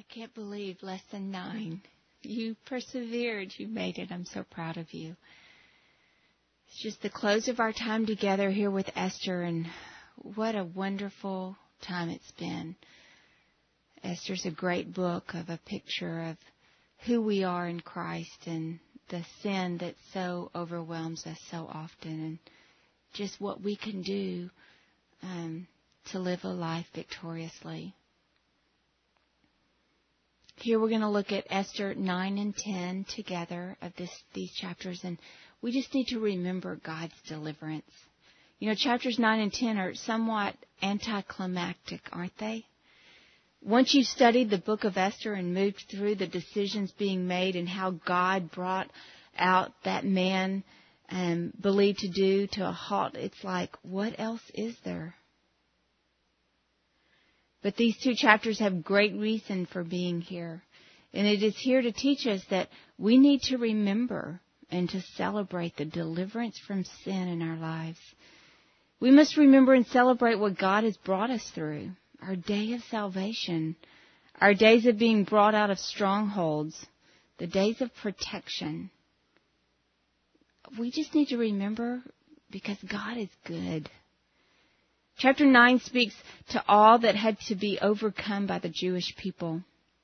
I can't believe lesson 9. You persevered. You made it. I'm so proud of you. It's just the close of our time together here with Esther, and what a wonderful time it's been. Esther's a great book of a picture of who we are in Christ and the sin that so overwhelms us so often, and just what we can do to live a life victoriously. Here we're going to look at Esther 9 and 10 together of these chapters, and we just need to remember God's deliverance. You know, chapters 9 and 10 are somewhat anticlimactic, aren't they? Once you've studied the book of Esther and moved through the decisions being made and how God brought out that man believed to do to a halt, it's like, what else is there? But these 2 chapters have great reason for being here. And it is here to teach us that we need to remember and to celebrate the deliverance from sin in our lives. We must remember and celebrate what God has brought us through. Our day of salvation. Our days of being brought out of strongholds. The days of protection. We just need to remember because God is good. Chapter 9 speaks to all that had to be overcome by the Jewish people.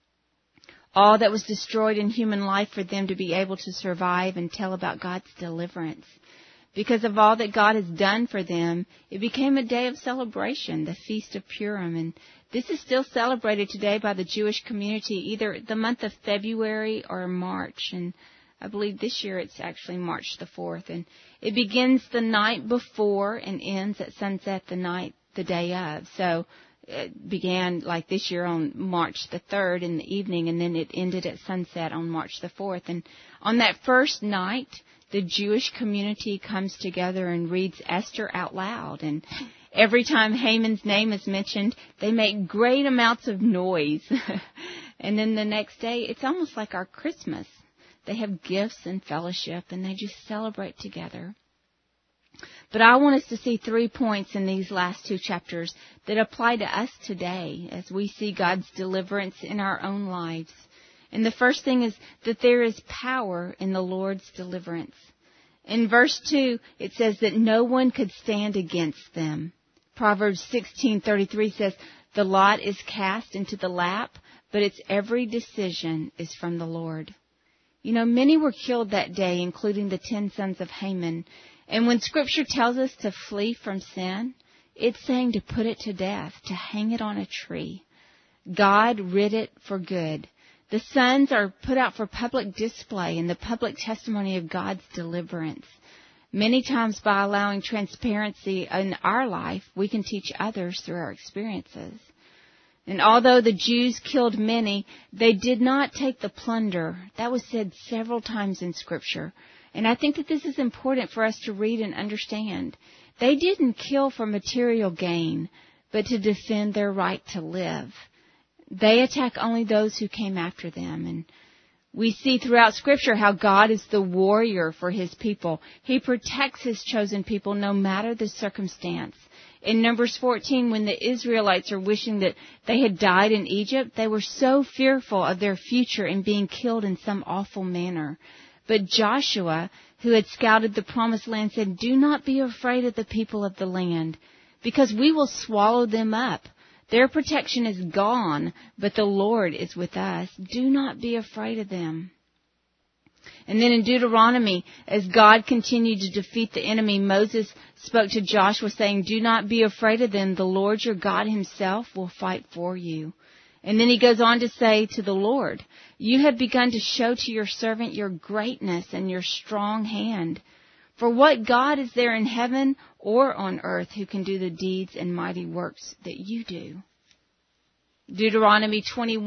All that was destroyed in human life for them to be able to survive and tell about God's deliverance. Because of all that God has done for them, it became a day of celebration, the Feast of Purim. And this is still celebrated today by the Jewish community, either the month of February or March. And I believe this year it's actually March the 4th. And it begins the night before and ends at sunset the day of. So it began like this year on March the 3rd in the evening, and then it ended at sunset on March the 4th. And on that first night, the Jewish community comes together and reads Esther out loud. And every time Haman's name is mentioned, they make great amounts of noise. And then the next day, it's almost like our Christmas. They have gifts and fellowship, and they just celebrate together. But I want us to see 3 points in these last 2 chapters that apply to us today as we see God's deliverance in our own lives. And the first thing is that there is power in the Lord's deliverance. In verse 2, it says that no one could stand against them. Proverbs 16:33 says, "The lot is cast into the lap, but its every decision is from the Lord." You know, many were killed that day, including the 10 sons of Haman. And when Scripture tells us to flee from sin, it's saying to put it to death, to hang it on a tree. God rid it for good. The sons are put out for public display and the public testimony of God's deliverance. Many times by allowing transparency in our life, we can teach others through our experiences. And although the Jews killed many, they did not take the plunder. That was said several times in Scripture. And I think that this is important for us to read and understand. They didn't kill for material gain, but to defend their right to live. They attack only those who came after them. And we see throughout Scripture how God is the warrior for His people. He protects His chosen people no matter the circumstance. In Numbers 14, when the Israelites are wishing that they had died in Egypt, they were so fearful of their future and being killed in some awful manner. But Joshua, who had scouted the promised land, said, "Do not be afraid of the people of the land, because we will swallow them up. Their protection is gone, but the Lord is with us. Do not be afraid of them." And then in Deuteronomy, as God continued to defeat the enemy, Moses spoke to Joshua saying, "Do not be afraid of them. The Lord your God Himself will fight for you." And then he goes on to say to the Lord, "You have begun to show to your servant your greatness and your strong hand. For what God is there in heaven or on earth who can do the deeds and mighty works that you do?" Deuteronomy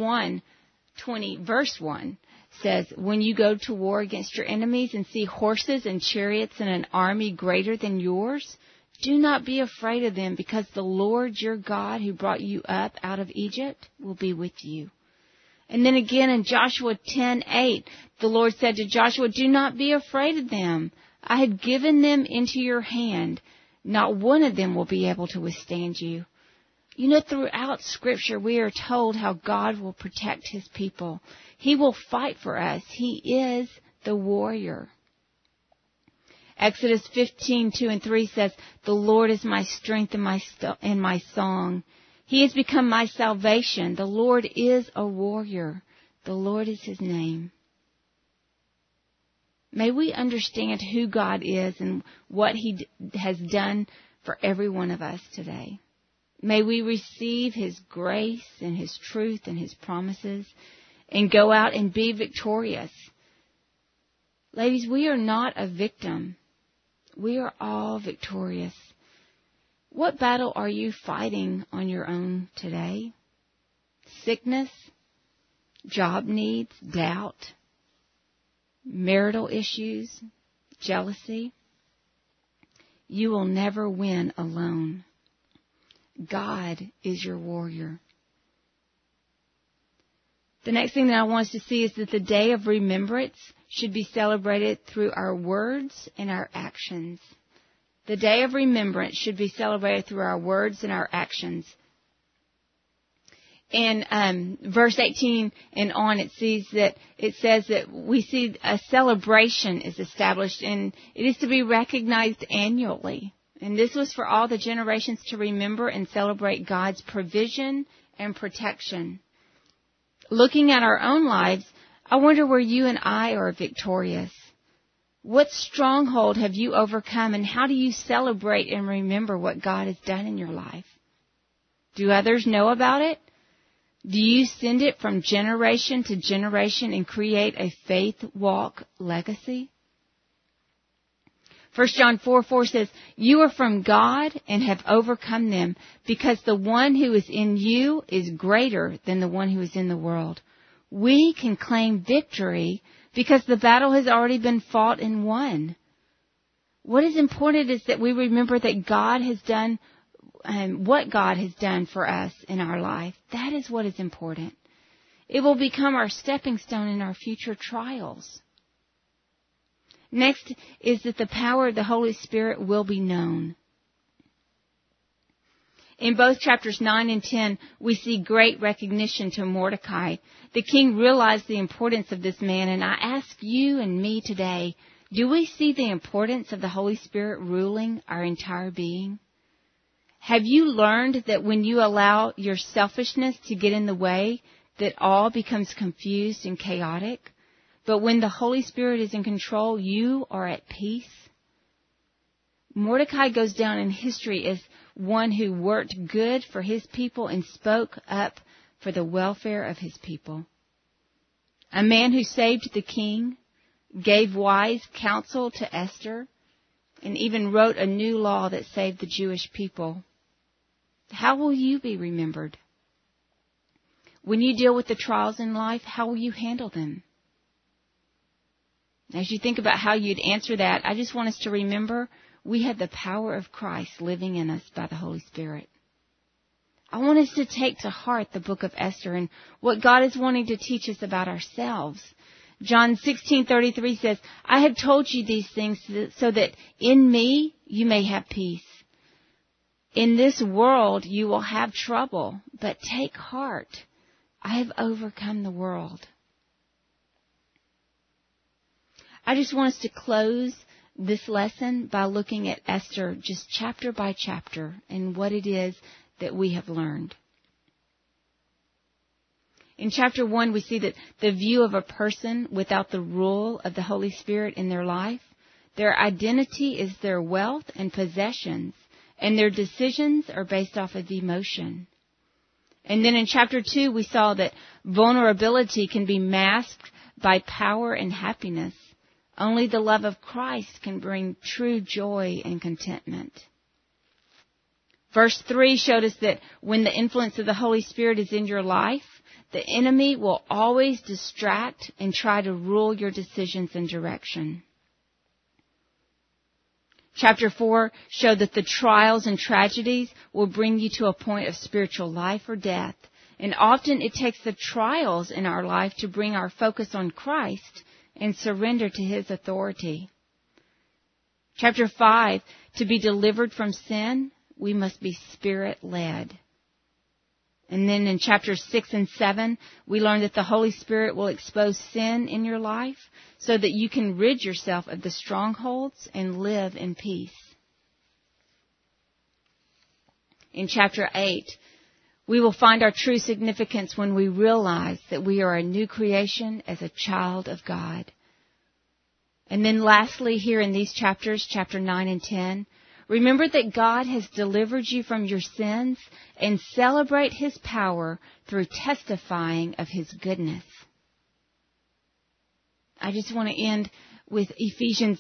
21:20, verse 1 says, "When you go to war against your enemies and see horses and chariots and an army greater than yours, do not be afraid of them, because the Lord your God who brought you up out of Egypt will be with you." And then again in Joshua 10:8, the Lord said to Joshua, "Do not be afraid of them. I have given them into your hand. Not one of them will be able to withstand you. You know, throughout Scripture, we are told how God will protect His people. He will fight for us. He is the warrior. Exodus 15:2-3 says, "The Lord is my strength and my song. He has become my salvation. The Lord is a warrior. The Lord is His name." May we understand who God is and what He has done for every one of us today. May we receive His grace and His truth and His promises and go out and be victorious. Ladies, we are not a victim. We are all victorious. What battle are you fighting on your own today? Sickness, job needs, doubt, marital issues, jealousy. You will never win alone. God is your warrior. The next thing that I want us to see is that the day of remembrance should be celebrated through our words and our actions. The day of remembrance should be celebrated through our words and our actions. In verse 18 and on, it says that we see a celebration is established, and it is to be recognized annually. And this was for all the generations to remember and celebrate God's provision and protection. Looking at our own lives, I wonder where you and I are victorious. What stronghold have you overcome, and how do you celebrate and remember what God has done in your life? Do others know about it? Do you send it from generation to generation and create a faith walk legacy? 1 John 4:4 says, "You are from God and have overcome them, because the one who is in you is greater than the one who is in the world." We can claim victory because the battle has already been fought and won. What is important is that we remember that God has done what God has done for us in our life. That is what is important. It will become our stepping stone in our future trials. Next is that the power of the Holy Spirit will be known. In both chapters 9 and 10, we see great recognition to Mordecai. The king realized the importance of this man, and I ask you and me today, do we see the importance of the Holy Spirit ruling our entire being? Have you learned that when you allow your selfishness to get in the way, that all becomes confused and chaotic? But when the Holy Spirit is in control, you are at peace. Mordecai goes down in history as one who worked good for his people and spoke up for the welfare of his people. A man who saved the king, gave wise counsel to Esther, and even wrote a new law that saved the Jewish people. How will you be remembered? When you deal with the trials in life, how will you handle them? As you think about how you'd answer that, I just want us to remember we have the power of Christ living in us by the Holy Spirit. I want us to take to heart the book of Esther and what God is wanting to teach us about ourselves. John 16:33 says, "I have told you these things so that in me you may have peace. In this world you will have trouble, but take heart. I have overcome the world." I just want us to close this lesson by looking at Esther just chapter by chapter and what it is that we have learned. In chapter 1, we see that the view of a person without the rule of the Holy Spirit in their life, their identity is their wealth and possessions, and their decisions are based off of emotion. And then in chapter 2, we saw that vulnerability can be masked by power and happiness. Only the love of Christ can bring true joy and contentment. Verse 3 showed us that when the influence of the Holy Spirit is in your life, the enemy will always distract and try to rule your decisions and direction. Chapter 4 showed that the trials and tragedies will bring you to a point of spiritual life or death. And often it takes the trials in our life to bring our focus on Christ and surrender to His authority. Chapter 5, to be delivered from sin, we must be Spirit-led. And then in chapters 6 and 7, we learn that the Holy Spirit will expose sin in your life so that you can rid yourself of the strongholds and live in peace. In chapter 8, we will find our true significance when we realize that we are a new creation as a child of God. And then lastly, here in these chapters, chapter 9 and 10, remember that God has delivered you from your sins and celebrate His power through testifying of His goodness. I just want to end with Ephesians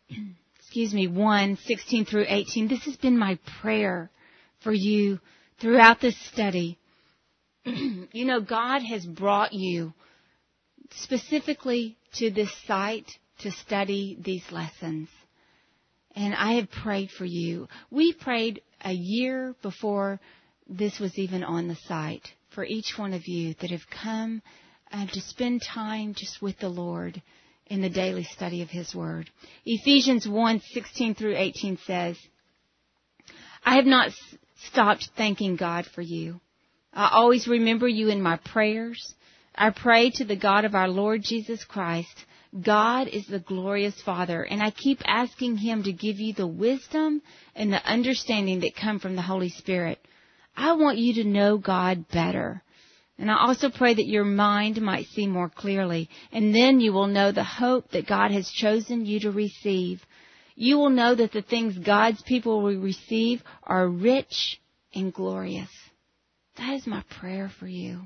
1, 16 through 18. This has been my prayer for you throughout this study. You know, God has brought you specifically to this site to study these lessons. And I have prayed for you. We prayed a year before this was even on the site for each one of you that have come to spend time just with the Lord in the daily study of His Word. Ephesians 1, 16 through 18 says, I have not stopped thanking God for you. I always remember you in my prayers. I pray to the God of our Lord Jesus Christ. God is the glorious Father, and I keep asking Him to give you the wisdom and the understanding that come from the Holy Spirit. I want you to know God better. And I also pray that your mind might see more clearly, and then you will know the hope that God has chosen you to receive. You will know that the things God's people will receive are rich and glorious. That is my prayer for you.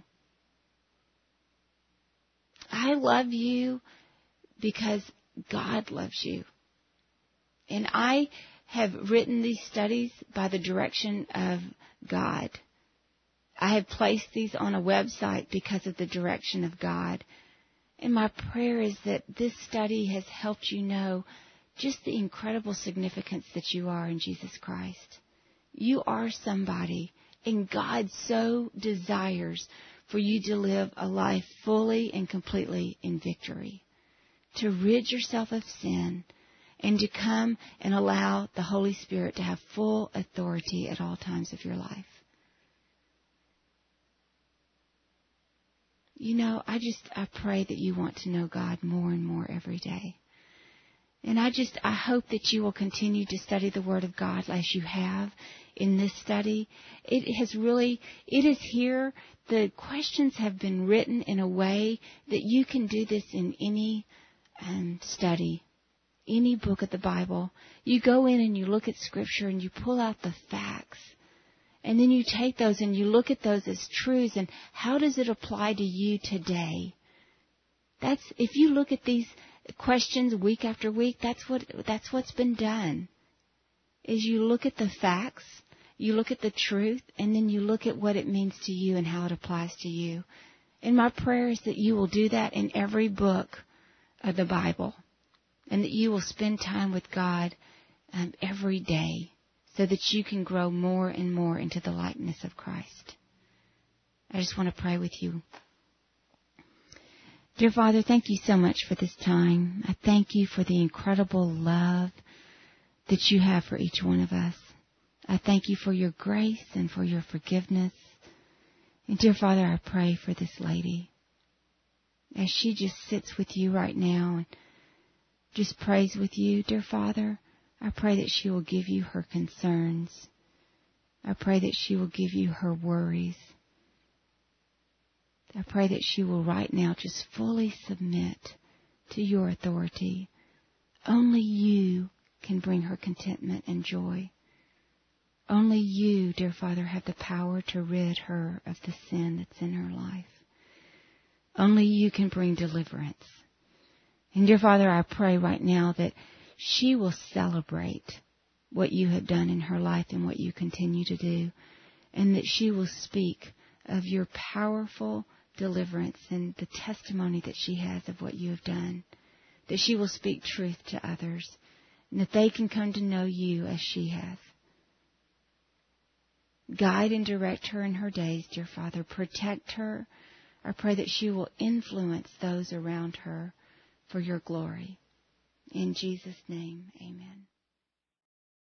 I love you because God loves you. And I have written these studies by the direction of God. I have placed these on a website because of the direction of God. And my prayer is that this study has helped you know just the incredible significance that you are in Jesus Christ. You are somebody, and God so desires for you to live a life fully and completely in victory, to rid yourself of sin, and to come and allow the Holy Spirit to have full authority at all times of your life. You know, I pray that you want to know God more and more every day. And I hope that you will continue to study the Word of God as you have in this study. It is here. The questions have been written in a way that you can do this in any study, any book of the Bible. You go in and you look at Scripture and you pull out the facts. And then you take those and you look at those as truths and how does it apply to you today? If you look at these questions week after week, that's what's been done. Is you look at the facts, you look at the truth, and then you look at what it means to you and how it applies to you. And my prayer is that you will do that in every book of the Bible, and that you will spend time with God every day so that you can grow more and more into the likeness of Christ. I just want to pray with you. Dear Father, thank you so much for this time. I thank you for the incredible love that you have for each one of us. I thank you for your grace and for your forgiveness. And dear Father, I pray for this lady as she just sits with you right now and just prays with you. Dear Father, I pray that she will give you her concerns. I pray that she will give you her worries. I pray that she will right now just fully submit to your authority. Only you can bring her contentment and joy. Only you, dear Father, have the power to rid her of the sin that's in her life. Only you can bring deliverance. And dear Father, I pray right now that she will celebrate what you have done in her life and what you continue to do, and that she will speak of your powerful deliverance and the testimony that she has of what you have done, that she will speak truth to others, and that they can come to know you as she has. Guide and direct her in her days, dear Father. Protect her. I pray that she will influence those around her for your glory. In Jesus' name, amen.